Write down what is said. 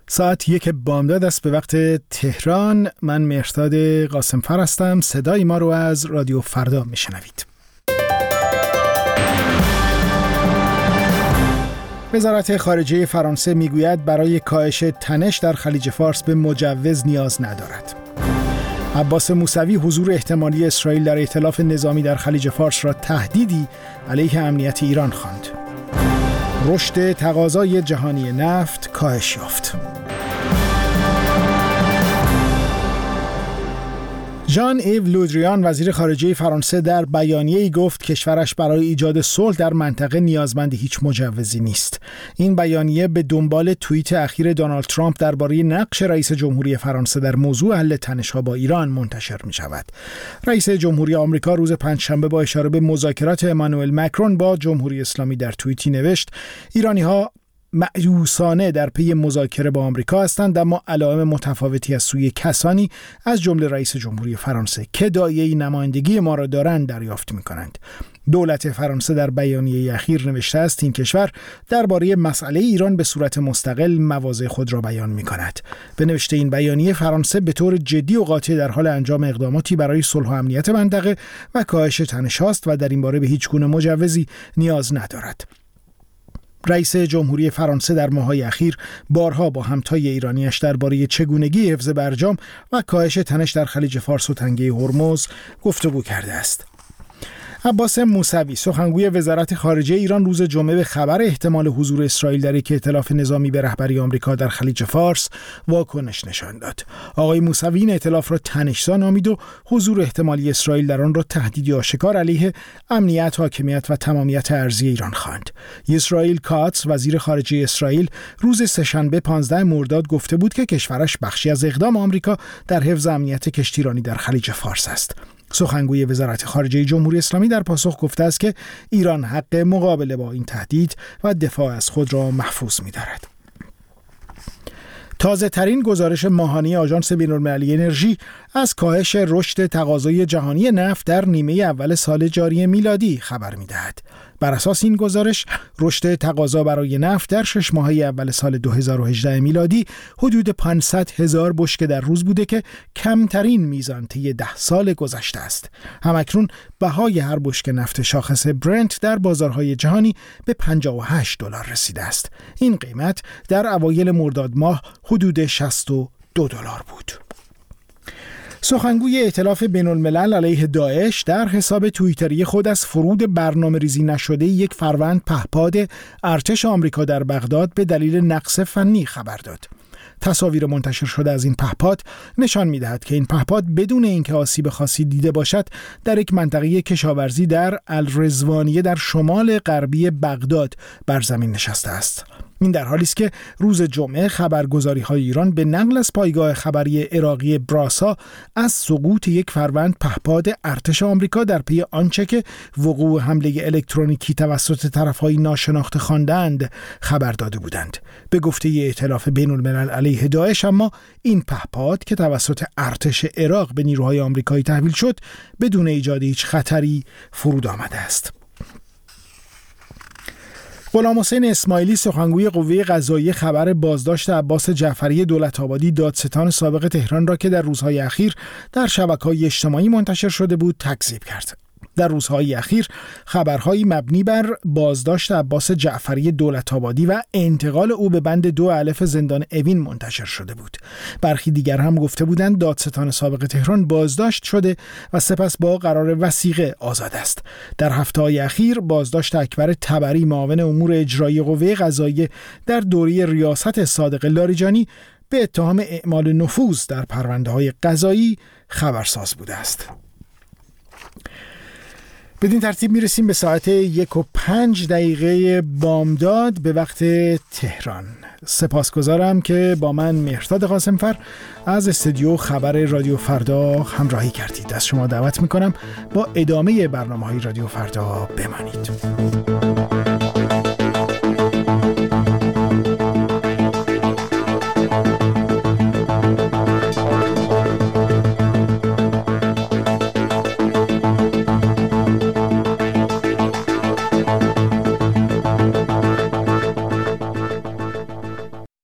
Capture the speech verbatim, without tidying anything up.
ساعت یک بامداد است به وقت تهران. من مهرداد قاسمفر هستم. صدای ما رو از رادیو فردا میشنوید. وزارت خارجه فرانسه میگوید برای کاهش تنش در خلیج فارس به مجوز نیاز ندارد. عباس موسوی حضور احتمالی اسرائیل در ائتلاف نظامی در خلیج فارس را تهدیدی علیه امنیت ایران خواند. رشد تقاضای جهانی نفت کاهش یافت. ژان ایو لودریان وزیر خارجه فرانسه در بیانیه‌ای گفت کشورش برای ایجاد صلح در منطقه نیازمند هیچ مجوزی نیست. این بیانیه به دنبال توییت اخیر دونالد ترامپ درباره نقش رئیس جمهوری فرانسه در موضوع حل تنش‌ها با ایران منتشر می‌شود. رئیس جمهوری آمریکا روز پنجشنبه با اشاره به مذاکرات امانوئل مکرون با جمهوری اسلامی در توییتی نوشت ایرانی‌ها مأیوسانه در پی مذاکره با آمریکا هستند، اما علائم متفاوتی از سوی کسانی از جمله رئیس جمهوری فرانسه که داعیه نمایندگی ما را دارند دریافت می‌کنند. دولت فرانسه در بیانیه اخیر نوشته است این کشور درباره مسئله ایران به صورت مستقل مواضع خود را بیان می‌کند. به نوشته این بیانیه فرانسه به طور جدی و قاطع در حال انجام اقداماتی برای صلح و امنیت منطقه و کاهش تنش‌ها است و در این باره به هیچ گونه مجوزی نیاز ندارد. رئیس جمهوری فرانسه در ماه‌های اخیر بارها با همتای ایرانیش درباره چگونگی حفظ برجام و کاهش تنش در خلیج فارس و تنگه هرمز گفتگو کرده است. عباس موسوی سخنگوی وزارت خارجه ایران روز جمعه به خبر احتمال حضور اسرائیل در یک ائتلاف نظامی به رهبری آمریکا در خلیج فارس واکنش نشان داد. آقای موسوی این ائتلاف را تنش‌زا نامید و حضور احتمالی اسرائیل در آن را تهدیدی آشکار علیه امنیت، حاکمیت و تمامیت ارضی ایران خواند. اسرائیل کاتس وزیر خارجه اسرائیل روز سه‌شنبه پانزدهم مرداد گفته بود که کشورش بخشی از اقدام آمریکا در حفظ امنیت کشتیرانی در خلیج فارس است. سخنگوی وزارت خارجه جمهوری اسلامی در پاسخ گفته است که ایران حق مقابله با این تهدید و دفاع از خود را محفوظ می‌دارد. تازه ترین گزارش ماهانه آژانس بین‌المللی انرژی از کاهش رشد تقاضای جهانی نفت در نیمه اول سال جاری میلادی خبر می‌دهد. بر اساس این گزارش رشد تقاضا برای نفت در شش ماهه اول سال دو هزار و هجده میلادی حدود پانصد هزار بشکه در روز بوده که کمترین میزان طی ده سال گذشته است. همکنون بهای هر بشکه نفت شاخص برنت در بازارهای جهانی به پنجاه و هشت دلار رسیده است. این قیمت در اوایل مرداد ماه حدود شصت و دو دلار بود. سخنگوی ائتلاف بین‌الملل علیه داعش در حساب توییتری خود از فرود برنامه ریزی نشده یک فروند پهپاد ارتش آمریکا در بغداد به دلیل نقص فنی خبر داد. تصاویر منتشر شده از این پهپاد نشان می‌دهد که این پهپاد بدون اینکه آسیب خاصی دیده باشد در یک منطقه کشاورزی در الرضوانیه در شمال غربی بغداد بر زمین نشسته است. این در حالی است که روز جمعه خبرگزاری‌های ایران به نقل از پایگاه خبری عراقی براسا از سقوط یک فروند پهپاد ارتش آمریکا در پی آنچه که وقوع حمله الکترونیکی توسط طرف‌های ناشناخته خواندند خبر داده بودند. به گفته ائتلاف بین‌الملل علیه داعش اما این پهپاد که توسط ارتش عراق به نیروهای آمریکایی تحویل شد بدون ایجاد هیچ خطری فرود آمده است. غلام حسین اسماعیلی سخنگوی قوه قضاییه خبر بازداشت عباس جعفری دولت‌آبادی دادستان سابق تهران را که در روزهای اخیر در شبکه‌های اجتماعی منتشر شده بود تکذیب کرد. در روزهای اخیر خبرهایی مبنی بر بازداشت عباس جعفری دولت‌آبادی و انتقال او به بند دو الف زندان اوین منتشر شده بود. برخی دیگر هم گفته بودند دادستان سابق تهران بازداشت شده و سپس با قرار وثیقه آزاد است. در هفته‌های اخیر بازداشت اکبر طبری معاون امور اجرایی قوه قضاییه در دوره ریاست صادق لاریجانی به اتهام اعمال نفوذ در پرونده‌های قضایی خبرساز بوده است. بدین ترتیب میرسیم به ساعت یک و پنج دقیقه بامداد به وقت تهران. سپاسگزارم که با من مهرداد قاسمفر از استودیو خبر رادیو فردا همراهی کردید. از شما دعوت میکنم با ادامه برنامه‌های رادیو فردا بمانید.